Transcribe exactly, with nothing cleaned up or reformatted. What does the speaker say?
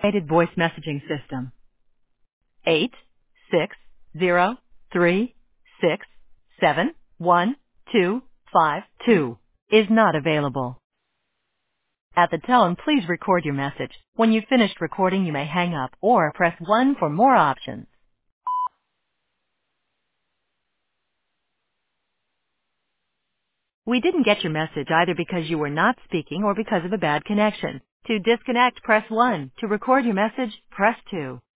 Automated voice messaging system. Eight six zero three six seven one two five two is not available. At the tone, please record your message. When you've finished recording, you may hang up or press one for more options. We didn't get your message either because you were not speaking or because of a bad connection. To disconnect, press one. To record your message, press two.